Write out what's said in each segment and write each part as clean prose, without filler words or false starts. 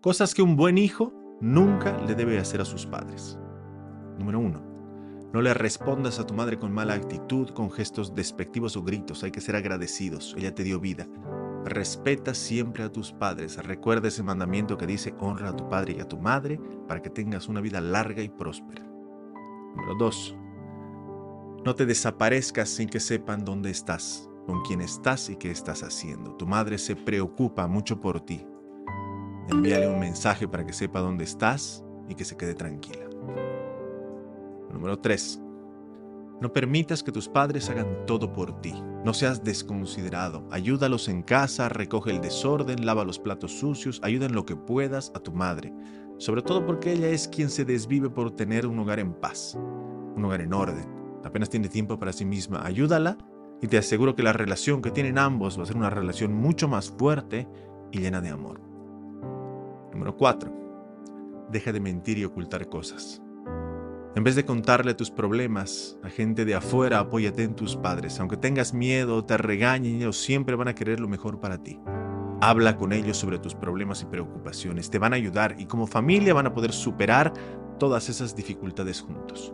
Cosas que un buen hijo nunca le debe hacer a sus padres. Número 1. No le respondas a tu madre con mala actitud, con gestos despectivos o gritos. Hay que ser agradecidos. Ella te dio vida. Respeta siempre a tus padres. Recuerda ese mandamiento que dice: honra a tu padre y a tu madre para que tengas una vida larga y próspera. Número 2. No te desaparezcas sin que sepan dónde estás, con quién estás y qué estás haciendo. Tu madre se preocupa mucho por ti. Envíale un mensaje para que sepa dónde estás y que se quede tranquila. Número 3. No permitas que tus padres hagan todo por ti. No seas desconsiderado. Ayúdalos en casa, recoge el desorden, lava los platos sucios, ayuda en lo que puedas a tu madre. Sobre todo porque ella es quien se desvive por tener un hogar en paz, un hogar en orden. Apenas tiene tiempo para sí misma. Ayúdala y te aseguro que la relación que tienen ambos va a ser una relación mucho más fuerte y llena de amor. Número 4. Deja de mentir y ocultar cosas. En vez de contarle tus problemas a gente de afuera, apóyate en tus padres. Aunque tengas miedo, te regañen, ellos siempre van a querer lo mejor para ti. Habla con ellos sobre tus problemas y preocupaciones. Te van a ayudar y como familia van a poder superar todas esas dificultades juntos.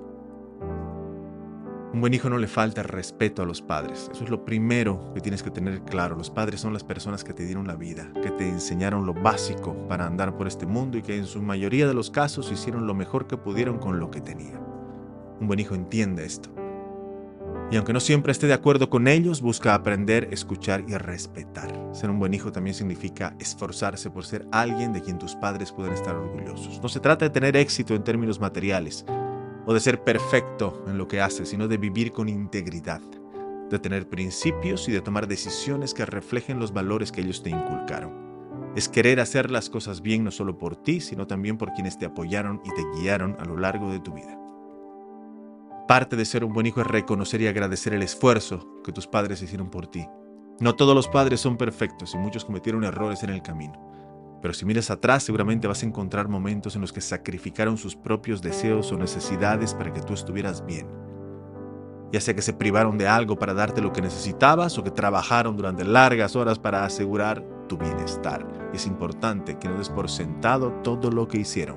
Un buen hijo no le falta respeto a los padres. Eso es lo primero que tienes que tener claro. Los padres son las personas que te dieron la vida, que te enseñaron lo básico para andar por este mundo y que en su mayoría de los casos hicieron lo mejor que pudieron con lo que tenían. Un buen hijo entiende esto. Y aunque no siempre esté de acuerdo con ellos, busca aprender, escuchar y respetar. Ser un buen hijo también significa esforzarse por ser alguien de quien tus padres puedan estar orgullosos. No se trata de tener éxito en términos materiales, o de ser perfecto en lo que hace, sino de vivir con integridad, de tener principios y de tomar decisiones que reflejen los valores que ellos te inculcaron. Es querer hacer las cosas bien no solo por ti, sino también por quienes te apoyaron y te guiaron a lo largo de tu vida. Parte de ser un buen hijo es reconocer y agradecer el esfuerzo que tus padres hicieron por ti. No todos los padres son perfectos y muchos cometieron errores en el camino. Pero si miras atrás, seguramente vas a encontrar momentos en los que sacrificaron sus propios deseos o necesidades para que tú estuvieras bien. Ya sea que se privaron de algo para darte lo que necesitabas o que trabajaron durante largas horas para asegurar tu bienestar. Y es importante que no des por sentado todo lo que hicieron.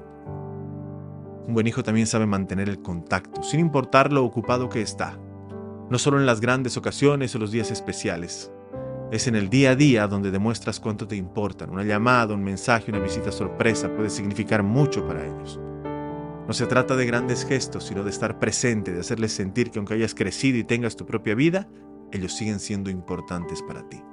Un buen hijo también sabe mantener el contacto, sin importar lo ocupado que está. No solo en las grandes ocasiones o los días especiales. Es en el día a día donde demuestras cuánto te importan. Una llamada, un mensaje, una visita sorpresa puede significar mucho para ellos. No se trata de grandes gestos, sino de estar presente, de hacerles sentir que aunque hayas crecido y tengas tu propia vida, ellos siguen siendo importantes para ti.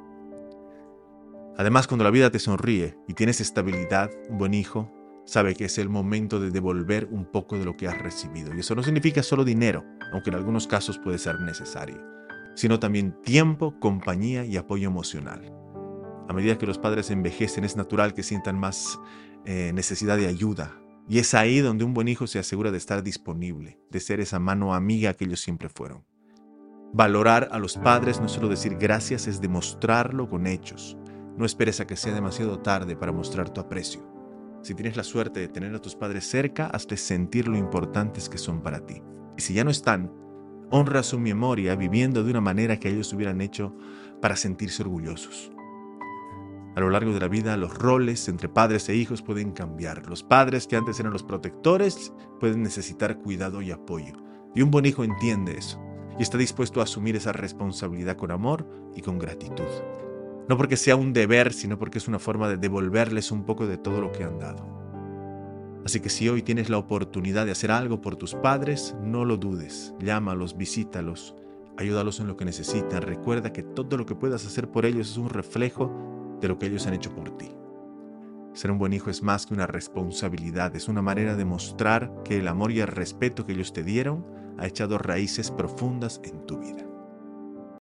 Además, cuando la vida te sonríe y tienes estabilidad, un buen hijo sabe que es el momento de devolver un poco de lo que has recibido. Y eso no significa solo dinero, aunque en algunos casos puede ser necesario, sino también tiempo, compañía y apoyo emocional. A medida que los padres envejecen, es natural que sientan más necesidad de ayuda. Y es ahí donde un buen hijo se asegura de estar disponible, de ser esa mano amiga que ellos siempre fueron. Valorar a los padres no es solo decir gracias, es demostrarlo con hechos. No esperes a que sea demasiado tarde para mostrar tu aprecio. Si tienes la suerte de tener a tus padres cerca, hazles sentir lo importantes que son para ti. Y si ya no están, honra su memoria viviendo de una manera que ellos hubieran hecho para sentirse orgullosos. A lo largo de la vida, los roles entre padres e hijos pueden cambiar. Los padres que antes eran los protectores pueden necesitar cuidado y apoyo. Y un buen hijo entiende eso y está dispuesto a asumir esa responsabilidad con amor y con gratitud. No porque sea un deber, sino porque es una forma de devolverles un poco de todo lo que han dado. Así que si hoy tienes la oportunidad de hacer algo por tus padres, no lo dudes. Llámalos, visítalos, ayúdalos en lo que necesitan. Recuerda que todo lo que puedas hacer por ellos es un reflejo de lo que ellos han hecho por ti. Ser un buen hijo es más que una responsabilidad, es una manera de mostrar que el amor y el respeto que ellos te dieron ha echado raíces profundas en tu vida.